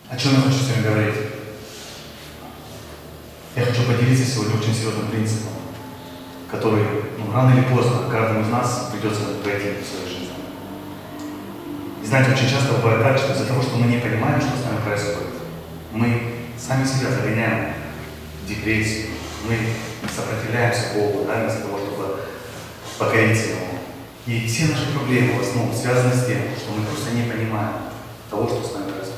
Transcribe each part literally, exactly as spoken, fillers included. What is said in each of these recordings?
О чем я хочу с вами говорить? Я хочу поделиться сегодня очень серьезным принципом, который ну, рано или поздно каждому из нас придется пройти в своей жизни. И знаете, очень часто бывает так, что из-за того, что мы не понимаем, что с нами происходит, мы сами себя загоняем в депрессию, мы сопротивляемся Богу, да, вместо того, чтобы покориться Ему. И все наши проблемы в основном связаны с тем, что мы просто не понимаем того, что с нами происходит.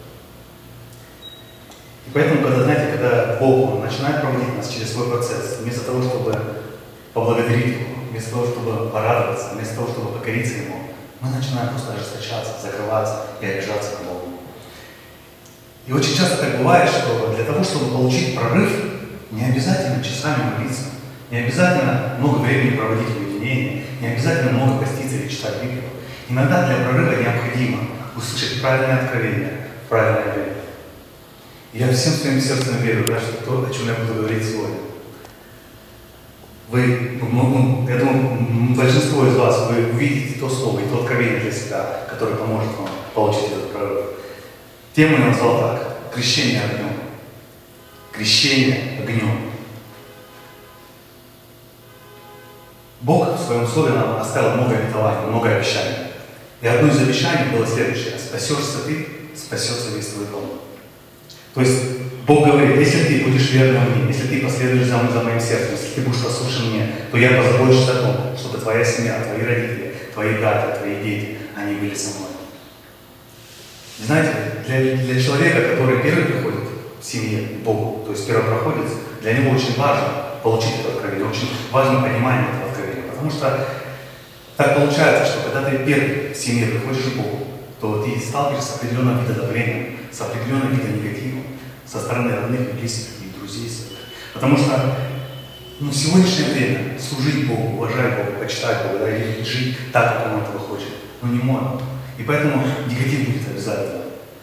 И поэтому, когда, знаете, когда Бог начинает проводить нас через свой процесс, вместо того, чтобы поблагодарить Его, вместо того, чтобы порадоваться, вместо того, чтобы покориться Ему, мы начинаем просто ожесточаться, закрываться и обижаться на Бога. И очень часто так бывает, что для того, чтобы получить прорыв, не обязательно часами молиться, не обязательно много времени проводить в уединении, не обязательно много поститься или читать Библию. Иногда для прорыва необходимо услышать правильное откровение в правильное время. И я всем своим сердцем верю, да, что то, о чем я буду говорить сегодня. Вы, ну, я думаю, большинство из вас, вы увидите то слово и то откровение для себя, которое поможет вам получить этот прорыв. Тему я назвал так: крещение огнем. Крещение огнем. Бог в своем слове нам оставил много обетований, много обещаний. И одно из обещаний было следующее: спасешься ты, спасется весь твой дом. То есть Бог говорит: если ты будешь верным мне, если ты последуешь за, за моим сердцем, если ты будешь послушен мне, то я позабочусь о том, чтобы твоя семья, твои родители, твои братья, твои дети, они были со мной. И знаете, для, для человека, который первый приходит в семье к Богу, то есть первопроходец, для него очень важно получить это откровение, очень важно понимание этого откровения. Потому что так получается, что когда ты первый в семье приходишь к Богу, то ты сталкиваешься с определенным видом давления, с определенным видом негатива со стороны родных, близких и друзей своих. Потому что ну, в сегодняшнее время служить Богу, уважать Бога, почитать Бога, да, и жить так, как Он этого хочет, ну не можно. И поэтому негатив будет обязательно.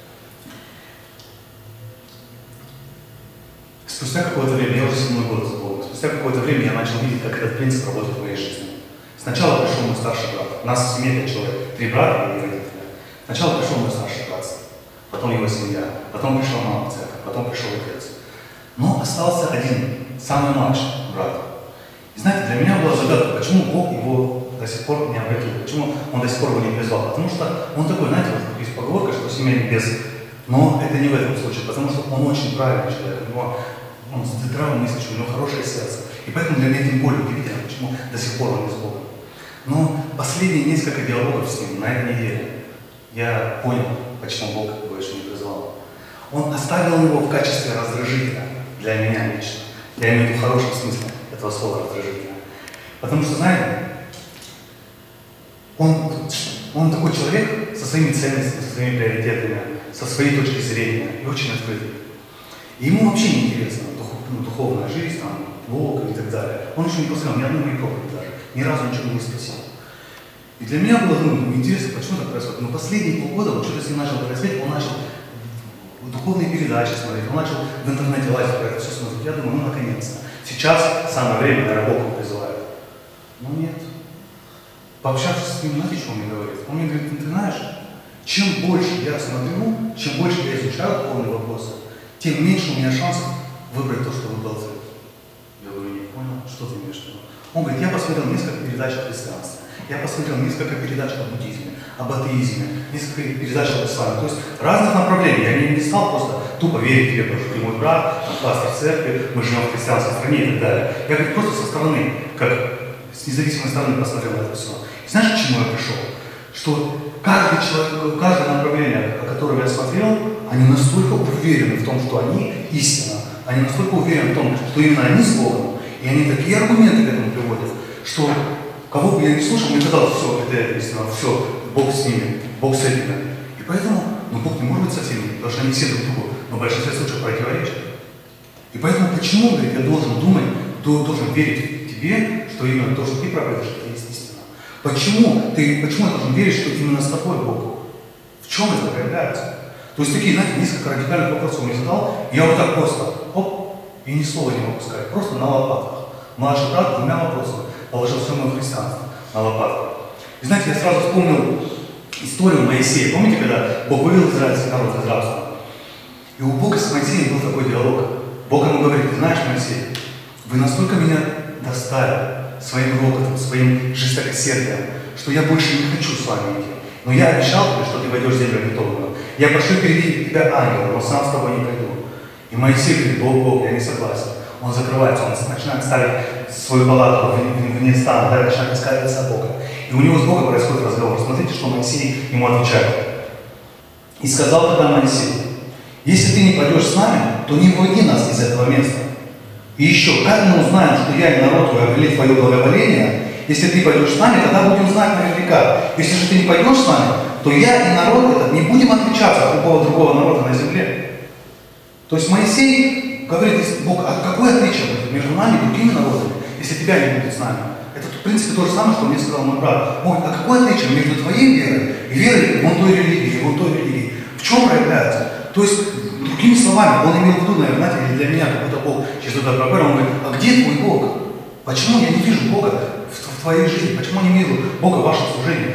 Спустя какое-то время, я уже седьмой год с Богом, спустя какое-то время я начал видеть, как этот принцип работает в моей жизни. Сначала пришел мой старший брат. У нас в семье пять человек, три брата и родители. Сначала пришел мой старший брат, потом его семья, потом пришла мама в церковь, потом пришел отец. Но остался один, самый младший брат. И знаете, для меня была загадка, почему Бог его до сих пор не обратил, почему Он до сих пор его не призвал. Потому что он такой, знаете, вот есть поговорка, что семья небес. Но это не в этом случае, потому что он очень правильный человек, у него он здравый мыслящий, у него хорошее сердце. И поэтому для меня тем более удивительно, почему до сих пор он не с Богом. Но последние несколько диалогов с ним на этой неделе я понял, почему Бог его еще не призвал. Он оставил его в качестве раздражителя для меня лично. Я имею в виду в хорошем смысле этого слова раздражителя. Потому что, знаете, он, он такой человек со своими ценностями, со своими приоритетами, со своей точки зрения и очень открытый. И ему вообще не интересно дух, ну, духовная жизнь, там, Бог и так далее. Он еще не посмотрел ни одной моей проповеди даже, ни разу ничего не спросил. И для меня было ну, интересно, почему так происходит. Но последние полгода вот что-то с ним начал происходить, он начал духовные передачи смотреть, он начал в интернете лазить, про это все смотреть. Я думаю, ну наконец-то. Сейчас самое время, наверное, Бог его призывает. Но нет. Пообщавшись с ним, знаете, что он мне говорит? Он мне говорит: ты знаешь, чем больше я смотрю, чем больше я изучаю духовные вопросы, тем меньше у меня шансов выбрать то, что выбрал ты. Я говорю: не понял, что ты имеешь в виду? Он говорит: я посмотрел несколько передач о христианстве. Я посмотрел несколько передач о буддизме, об атеизме, несколько передач об исламе. То есть разных направлений. Я не, не стал просто тупо верить тебе, потому что ты мой брат, там, пастор церкви, мы живем в христианской стране и так далее. Я говорю, просто со стороны, как с независимой стороны посмотрел на это все. И знаешь, к чему я пришел? Что каждый человек, каждое направление, о котором я смотрел, они настолько уверены в том, что они истина, они настолько уверены в том, что именно они с Богом, и они такие аргументы к этому приводят, что кого бы я не слушал, мне казалось, все, это, это истина, все, Бог с ними, Бог с этими. И поэтому, ну, Бог не может быть со всеми, потому что они все друг другу, но в большинстве случаев противоречат. И поэтому почему, говорит, я должен думать, должен верить тебе, что именно то, что ты проповедуешь, это есть истина? Почему ты, почему я должен верить, что именно с тобой Бог? В чем это проявляется? То есть такие, знаете, несколько радикальных вопросов он мне задал, и я вот так просто, оп, и ни слова не могу сказать, просто на лопатках. Младший брат двумя вопросами положил все мое христианство на лопатку. И знаете, я сразу вспомнил историю Моисея. Помните, когда Бог вывел израильский народ из рабства? И у Бога с Моисеем был такой диалог. Бог ему говорит: ты знаешь, Моисей, вы настолько меня достали своим рокотом, своим жестокосердием, что я больше не хочу с вами идти. Но я обещал тебе, что ты войдешь в землю обетованную. Я прошу перевести тебя ангела, но сам с тобой не пойду. И Моисей говорит: Бог, Бог, я не согласен. Он закрывается, он начинает ставить свою палатку вне стана, да, начинает искать Бога. И у него с Богом происходит разговор. Смотрите, что Моисей ему отвечает. И сказал тогда Моисей: если ты не пойдешь с нами, то не выводи нас из этого места. И еще, как мы узнаем, что я и народ твой обрели твое благоволение? Если ты пойдешь с нами, тогда будем знать наверняка. Если же ты не пойдешь с нами, то я и народ этот не будем отличаться от любого другого народа на земле. То есть Моисей говорит: Бог, а какое отличие будет между нами и другими народами, если тебя не будет с нами? Это, в принципе, то же самое, что мне сказал мой брат. Ой, а какое отличие между твоей верой и верой вон той религии, вон той религии? В чем проявляется? То есть, другими словами, он имел в виду, наверное, знаете, для меня какой-то Бог через это проговорил, он говорит: а где твой Бог? Почему я не вижу Бога в, в твоей жизни? Почему я не вижу Бога в вашем служении?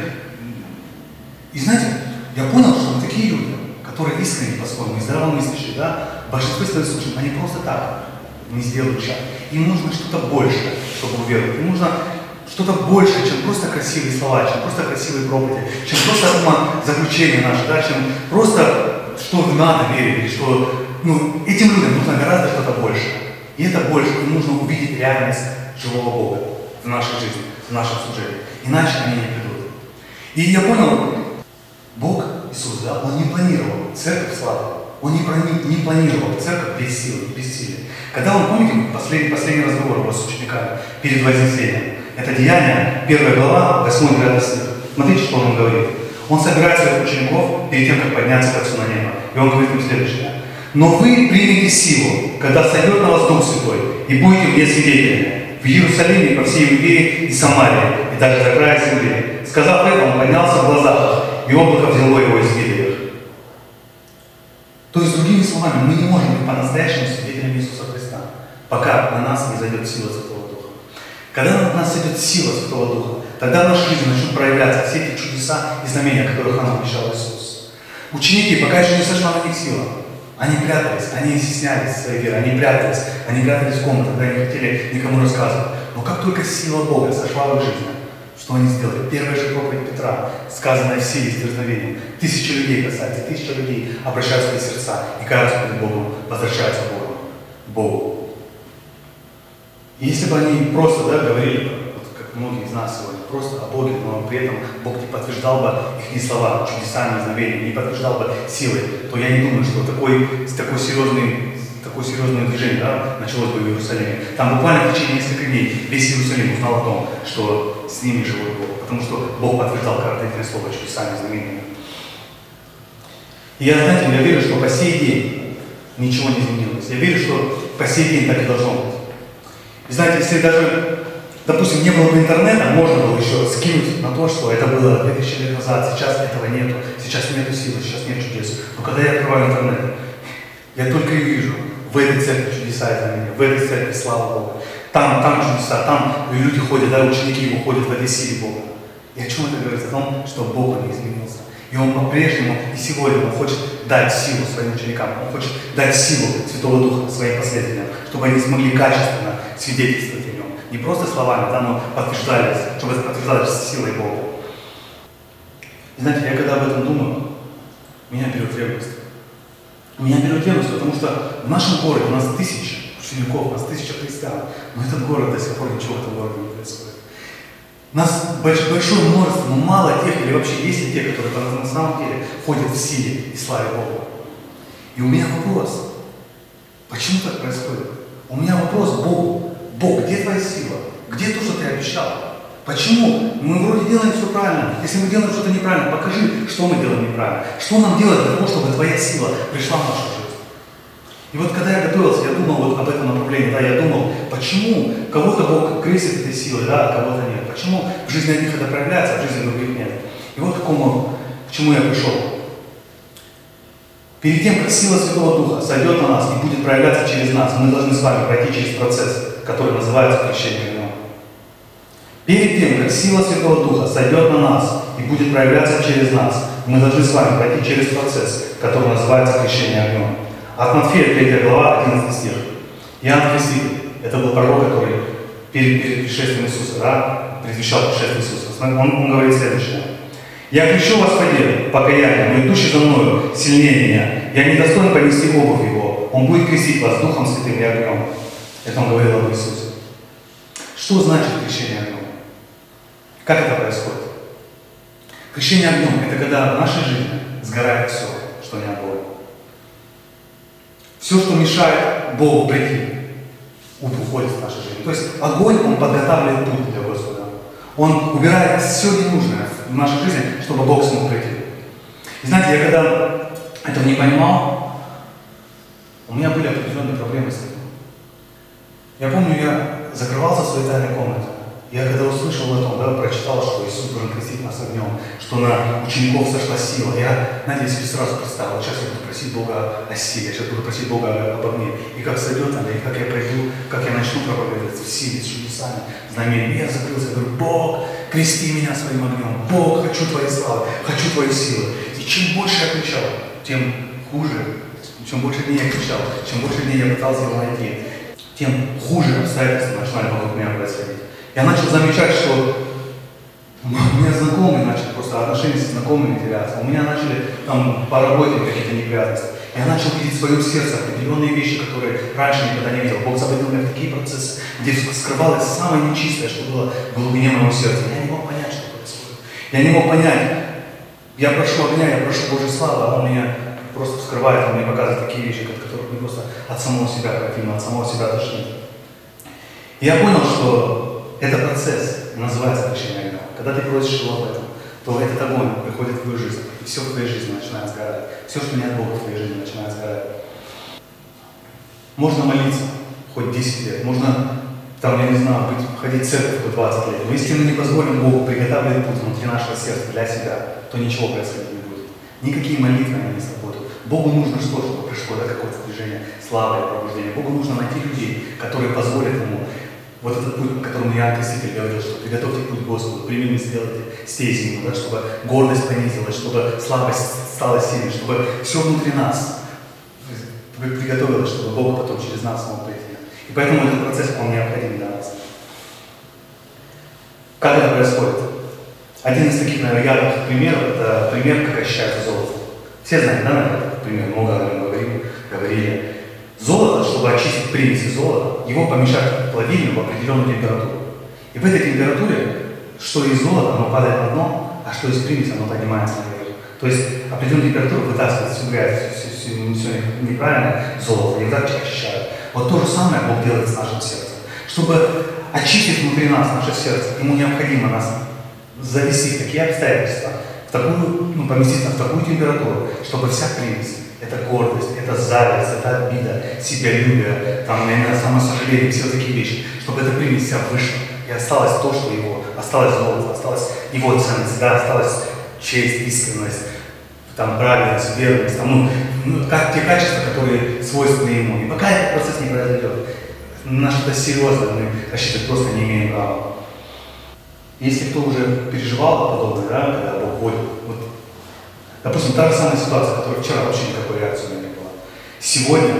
И знаете, я понял, что вот такие люди, которые искренне по-своему и здравомыслящие, да, в большинстве своих случаев, они просто так не сделают шаг. Им нужно что-то большее, чтобы уверовать. Им нужно что-то большее, чем просто красивые слова, чем просто красивые проповеди, чем просто умозаключение наше, да, чем просто что надо верить, или что, ну, этим людям нужно гораздо что-то большее. И это больше, им нужно увидеть реальность живого Бога в нашей жизни, в нашем служении. Иначе они не придут. И я понял, Бог, Иисус, да, Он не планировал церковь славы. Он не, проник, не планировал церковь без силы, без силы. Когда он, помните, последний, последний разговор его с учениками перед Вознесением, это Деяния, первая глава, восьмой девятый стих. Смотрите, что он говорит. Он собирает своих учеников перед тем, как подняться к Отцу на небо. И он говорит им следующее. Но вы примете силу, когда сойдет на вас Дух Святой, и будете мне свидетелями в Иерусалиме, по всей Иудее и Самарии, и даже до края земли. Сказав это, он поднялся в глазах, и облако взяло его из вида их. То есть, другими словами, мы не можем быть по-настоящему свидетелями Иисуса Христа, пока на нас не зайдет сила Святого Духа. Когда на нас зайдет сила Святого Духа, тогда в нашей жизни начнут проявляться все эти чудеса и знамения, которых нам обещал Иисус. Ученики, пока еще не сошла на них сила, они прятались, они стеснялись своей веры, они прятались, они прятались в комнатах, когда не хотели никому рассказывать. Но как только сила Бога сошла в их жизнь, что они сделали? Первая же проповедь Петра, сказанная в силе, с дерзновением. Тысячи людей касается, тысячи людей обращают свои сердца и каются перед Богом, возвращаются к Богу. Богу. И если бы они просто, да, говорили, вот, как многие из нас сегодня, просто о Боге, но при этом Бог не подтверждал бы их слова, чудесами, знамениями, не подтверждал бы силой, то я не думаю, что такой, такой серьезный, такое серьезное движение, да, началось бы в Иерусалиме. Там буквально в течение нескольких дней весь Иерусалим узнал о том, что с ними живой Бог, потому что Бог подтверждал каждое слово чудесами, знамениями. И я, знаете, я верю, что по сей день ничего не изменилось. Я верю, что по сей день так и должно быть. И знаете, если даже, допустим, не было бы интернета, можно было еще скинуть на то, что это было две тысячи лет назад, сейчас этого нету, сейчас нету силы, сейчас нет чудес. Но когда я открываю интернет, я только и вижу в этой церкви чудеса и знамения, в этой церкви слава Богу. Там, там чудеса, там люди ходят, да, ученики его ходят в этой силе Бога. И о чем это говорит? О том, что Бог не изменился. И Он по-прежнему и сегодня Он хочет дать силу своим ученикам, Он хочет дать силу Святого Духа своим последователям, чтобы они смогли качественно свидетельствовать о Нем. Не просто словами, да, но подтверждались, чтобы подтверждались силой Бога. И знаете, я когда об этом думаю, меня берет ревность. Меня берет ревность, потому что в нашем городе у нас тысячи учеников, у нас тысяча христиан, но этот город до сих пор ничего в этом городе не происходит. У нас большое множество, но мало тех, или вообще есть ли те, которые на самом деле ходят в силе и славе Бога. И у меня вопрос, почему так происходит? У меня вопрос к Богу. Бог, где твоя сила? Где то, что ты обещал? Почему? Мы вроде делаем все правильно. Если мы делаем что-то неправильно, покажи, что мы делаем неправильно. Что нам делать для того, чтобы твоя сила пришла в нашу жизнь? И вот когда я готовился, я думал вот об этом направлении, да, я думал, почему кого-то Бог крестит этой силой, да, а кого-то нет. Почему в жизни одних это проявляется, а в жизни других нет. И вот к, какому, к чему я пришел. Перед тем, как сила Святого Духа сойдет на нас и будет проявляться через нас, мы должны с вами пройти через процесс, который называется крещение огнем. Перед тем, как сила Святого Духа сойдет на нас и будет проявляться через нас, мы должны с вами пройти через процесс, который называется крещение огнем. От Матфея, третья глава, одиннадцатый стих. Иоанн Креститель, это был пророк, который перед, перед пришествием Иисуса, да, предвещал пришествие Иисуса. Он, он говорит следующее. «Я крещу вас в воде, покаяние, но идущий за мною сильнее меня. Я не достоин понести обувь его. Он будет крестить вас Духом Святым и огнем». Это он говорил об Иисусе. Что значит крещение огнем? Как это происходит? Крещение огнем – это когда в нашей жизни сгорает все, что не от Бога. Все, что мешает Богу прийти, уходит в нашу жизнь. То есть огонь, он подготавливает путь для Господа. Он убирает все ненужное в нашей жизни, чтобы Бог смог прийти. И знаете, я когда этого не понимал, у меня были определенные проблемы с этим. Я помню, я закрывался в своей тайной комнате. Я когда услышал о том, да, прочитал, что Иисус должен крестить нас огнем, что на учеников сошла сила, я, знаете, я себе сразу представил, сейчас я буду просить Бога о силе, я сейчас буду просить Бога об огне. И как сойдет она, и как я пройду, как я начну проповедовать в силе, с чудесами, знамениями. Я закрылся, я говорю: Бог, крести меня своим огнем. Бог, хочу Твоей славы, хочу Твоей силы. И чем больше я кричал, тем хуже, чем больше дней я кричал, чем больше дней я пытался его найти, тем хуже обстоятельства начинали вокруг меня происходить. Я начал замечать, что у меня знакомые начали просто отношения с знакомыми теряться. У меня начали там по работе какие-то неприятности. Я начал видеть в своем сердце определенные вещи, которые раньше никогда не видел. Бог заводил меня в такие процессы, где скрывалось самое нечистое, что было в глубине моего сердца. Я не мог понять, что происходит. Я не мог понять. Я прошу огня, я прошу Божьей славы, а Он меня просто вскрывает, Он мне показывает такие вещи, от которых мне просто от самого себя противно, от самого себя тошнит. И я понял, что это процесс, называется крещение огня. Когда ты просишь его об этом, то этот огонь приходит в твою жизнь, и все в твоей жизни начинает сгорать. Все, что не от Бога в твоей жизни, начинает сгорать. Можно молиться хоть десять лет, можно, там, я не знаю, быть, ходить в церковь хоть двадцать лет, но если мы не позволим Богу приготовить путь внутри нашего сердца для себя, то ничего происходить не будет. Никакие молитвы они не сработают. Богу нужно что, чтобы пришло, да, какое-то движение славы и пробуждения. Богу нужно найти людей, которые позволят ему вот этот путь, по которому Иоанн Креститель говорил, что приготовьте путь Господу, прямыми сделайте стези ему, да, чтобы гордость понизилась, чтобы слабость стала сильной, чтобы все внутри нас приготовилось, чтобы Бог потом через нас мог прийти. И поэтому этот процесс, он необходим для нас. Как это происходит? Один из таких, наверное, ярких примеров, это пример, как очищается золото. Все знают, да, наверное, этот пример, много о нем говорили, говорили. Золото, чтобы очистить примеси золота, его помещают в плавильню в определенную температуру. И в этой температуре, что из золота, оно падает на дно, а что из примеси, оно поднимается наверх. То есть определенную температуру вытаскивает всю грязь, все, все, все неправильное золото, и вот так очищают. Вот то же самое Бог делает с нашим сердцем. Чтобы очистить внутри нас наше сердце, ему необходимо нас завести в такие обстоятельства, в такую, ну, поместить нас в такую температуру, чтобы вся примесь, это гордость, это зависть, это обида, себялюбие, там, наверное, самосожаление, все такие вещи, чтобы эта примесь вся вышла, и осталось то, что его, осталось золото, осталась его ценность, да, осталась честь, искренность, там, правильность, верность, там, ну, ну, как, те качества, которые свойственны ему. И пока этот процесс не произойдет, на что-то серьезное мы рассчитывать просто не имеем права. Если кто уже переживал подобное, да, когда Бог вводит, вот, допустим, та же самая ситуация, которая вчера вообще никакой реакции у меня не было. Сегодня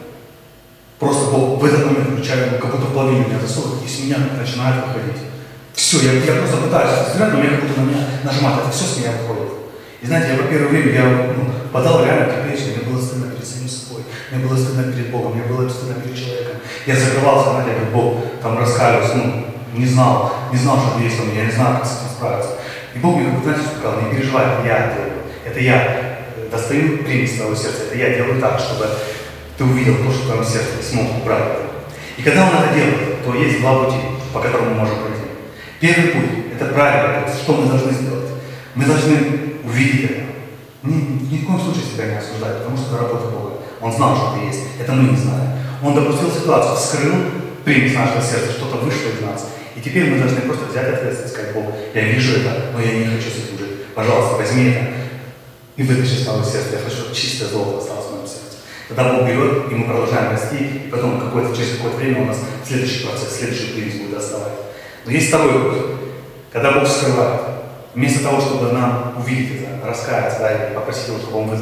просто Бог в этот момент включает, как будто в плавильню меня засовывает, и с меня начинает выходить. Все, я, я просто пытаюсь взглянуть, но меня как будто на меня нажимает, это все с меня выходит. И знаете, я по первое время я, ну, подал реально кипечный, мне было стыдно перед самим собой, мне было стыдно перед Богом, мне было стыдно перед человеком. Я закрывался, знаете, как Бог там раскаивался, ну, не знал, не знал, что есть у меня, я не знал, как с этим справиться. И Бог мне, как бы, знаете, сказал: не переживай, это я делаю. Это я достаю примесь своего сердца, это я делаю так, чтобы ты увидел то, что в твоем сердце, и смог убрать это. И когда Он это делает, то есть два пути, по которым мы можем пройти. Первый путь – это правильный путь. Что мы должны сделать? Мы должны увидеть это. Ни, ни в коем случае себя не осуждать, потому что это работа Бога. Он знал, что это есть. Это мы не знаем. Он допустил ситуацию, вскрыл примесь нашего сердца, что-то вышло из нас. И теперь мы должны просто взять ответственность и сказать: Бог, я вижу это, но я не хочу с этим жить. Пожалуйста, возьми это и вытащи из моего сердца. Я хочу, чтобы чистое золото осталось в моем сердце. Тогда Бог берет, и мы продолжаем расти, и потом какое-то, через какое-то время у нас следующий процесс, следующий примесь будет доставать. Но есть второй путь, когда Бог скрывает. Вместо того, чтобы нам увидеть это, раскаяться, да, и попросить Его, чтобы Он вытащил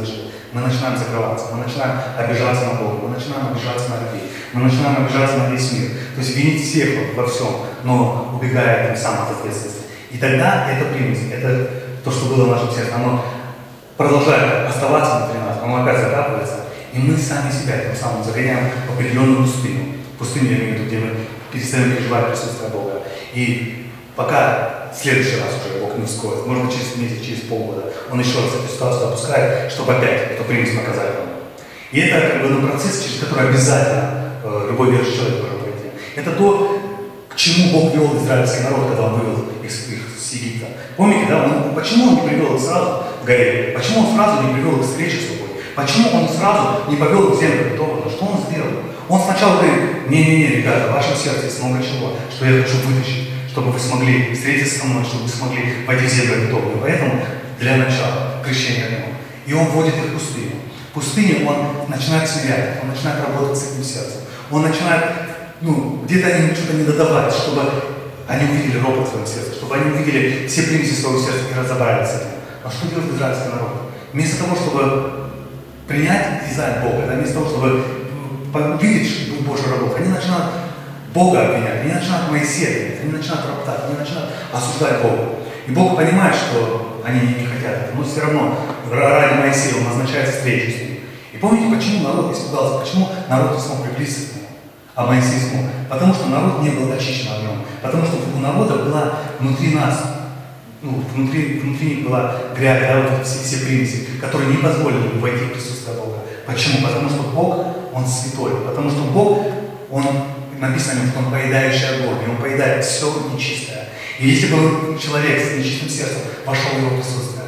мы начинаем закрываться, мы начинаем обижаться на Бога, мы начинаем обижаться на людей, мы начинаем обижаться на весь мир. То есть винить всех вот во всем, но убегая тем самым от ответственности. И тогда эта примесь, это то, что было в нашем сердце, оно продолжает оставаться внутри нас, оно опять закапывается, и мы сами себя тем самым загоняем в определенную пустыню. Пустыню, я имею в виду, где мы перестаем переживать присутствие Бога. И пока в следующий раз уже Бог не вскроет, может быть, через месяц, через полгода, Он еще раз эту ситуацию опускает, чтобы опять эту примесь показать нам. И это как бы ну, процесс, через который обязательно э, любой верующий человек должен пройти. Это то, к чему Бог вел израильский народ, когда Он вывел их, их с Египта. Помните, да? Он, почему Он не привел их сразу в горе? Почему Он сразу не привел их к встрече с собой? Почему Он сразу не повел их в землю обетованную? Что Он сделал? Он сначала говорит: не-не-не, ребята, в вашем сердце есть много чего, что я хочу вытащить, чтобы вы смогли встретиться со мной, чтобы вы смогли войти в землю обетованную. Поэтому для начала крещение в Нем. И Он вводит их в пустыню. В пустыне Он начинает смирять, Он начинает работать с этим сердцем. Он начинает, ну, где-то они что-то не додавать, чтобы они увидели ропот в своем сердце, чтобы они увидели все примеси своего сердца и разобрались с этим. Но что делает израильский народ? Вместо того, чтобы принять дизайн Бога, да, вместо того, чтобы увидеть Божью работу, они начинают Бога обвинять, они начинают Моисея обвинять, они начинают роптать, они начинают осуждать Бога. И Бог понимает, что они не хотят этого, но все равно ради Моисея Он назначает встречу с ним. И помните, почему народ испугался, почему народ не смог приблизиться к нему, а Моисей смог? Потому что народ не был очищен огнем, потому что у народа была внутри нас, ну, внутри, внутри них была грязь, да, вот все, все примеси, которые не позволили ему войти в присутствие Бога. Почему? Потому что Бог, Он святой, потому что Бог, Он, написано, что Он поедающий огонь, и Он поедает все нечистое. И если бы человек с нечистым сердцем вошел в Его присутствие,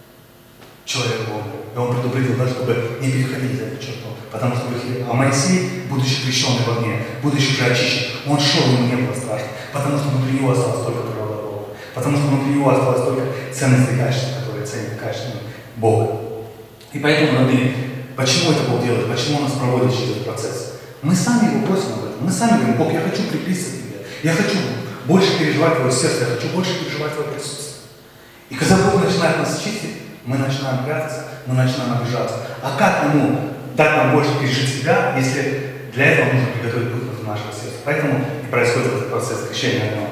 человек Бога, и Он предупредил, да, чтобы не переходить за эту черту, потому что а Моисей, будучи крещенный в огне, будучи уже очищен, он шел, ему не было страшно, потому что внутри него осталась только природа Бога, потому что внутри него осталась только ценность и качество, которые ценят качество Бога. И поэтому, родные, почему это Бог делает, почему Он нас проводит через этот процесс? Мы сами Его просим об этом, мы сами говорим: Бог, я хочу приблизиться к Тебе, я хочу больше переживать Твое сердце, я хочу больше переживать Твое присутствие. И когда Бог начинает нас чистить, мы начинаем прятаться, мы начинаем обижаться. А как Ему дать нам больше пережить себя, если для этого нужно приготовить путь в нашего сердца? Поэтому и происходит этот процесс крещения огнем.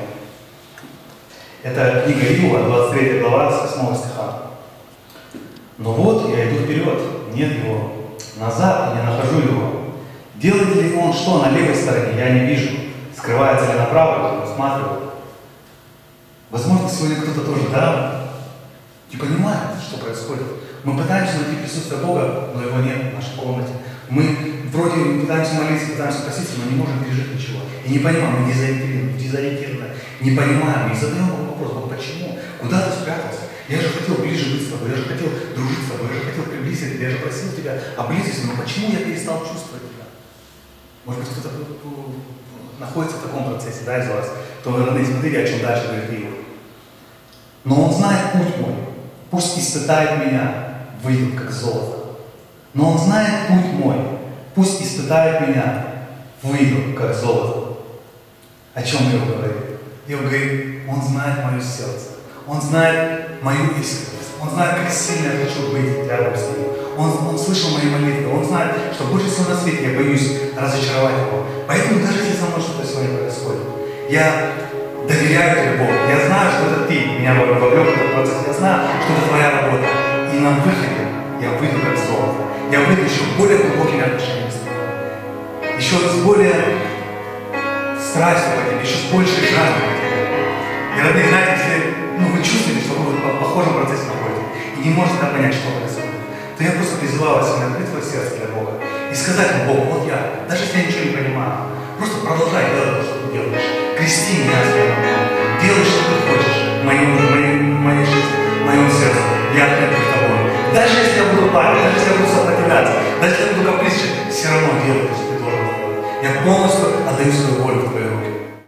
Это книга Иова, двадцать третья глава, с восьмого стиха. «Но вот я иду вперед, нет его, назад я не нахожу его. Делает ли он что на левой стороне, я не вижу. Скрывается ли направо, я не усматриваю». Возможно, сегодня кто-то тоже, да, не понимает, что происходит. Мы пытаемся найти присутствие Бога, но Его нет в нашей комнате. Мы вроде пытаемся молиться, пытаемся проситься, но не можем пережить ничего. И не понимаем, мы дезориентированы, дезориентированы, не понимаем, и задаем вопрос: Бог, почему? Куда ты спрятался? Я же хотел ближе быть с тобой, я же хотел дружить с тобой, я же хотел приблизиться к тебе, я же просил тебя о близости, но почему я перестал чувствовать тебя? Может быть, кто-то находится в таком процессе, да, из вас, то вы, родные, смотрите, о чем дальше говорит Иов. «Но он знает путь мой, пусть испытает меня, выйду как золото. Но он знает путь мой, пусть испытает меня, выйду как золото». О чем Иов говорит? Иов говорит: Он знает мое сердце, Он знает мою искренность, Он знает, как сильно я хочу быть рядом с Ним. Он, он слышал мои молитвы, Он знает, что больше всего на свете я боюсь разочаровать Его. Поэтому даже если со мной что-то сегодня происходит, я доверяю Тебе, Бог. Я знаю, что это Ты меня вовлек в этот процесс. Я знаю, что это Твоя работа. И на выходе я выйду как золото. Я выйду еще более глубокими отношениями с Тобой. Еще с более страстью по Тебе, еще с большей жаждой по Тебе. И, родные, знаете, если ну, вы чувствуете, что вы в похожем процессе находитесь, и не можете понять, что происходит, то я просто призываю вас открыть свое сердце для Бога и сказать Ему: Бог, вот я, даже если я ничего не понимаю, просто продолжай делать то, что ты делаешь. Крести меня своим огнем. Делай, что ты хочешь в моей, в моей, в моей жизни, в моем сердце. Я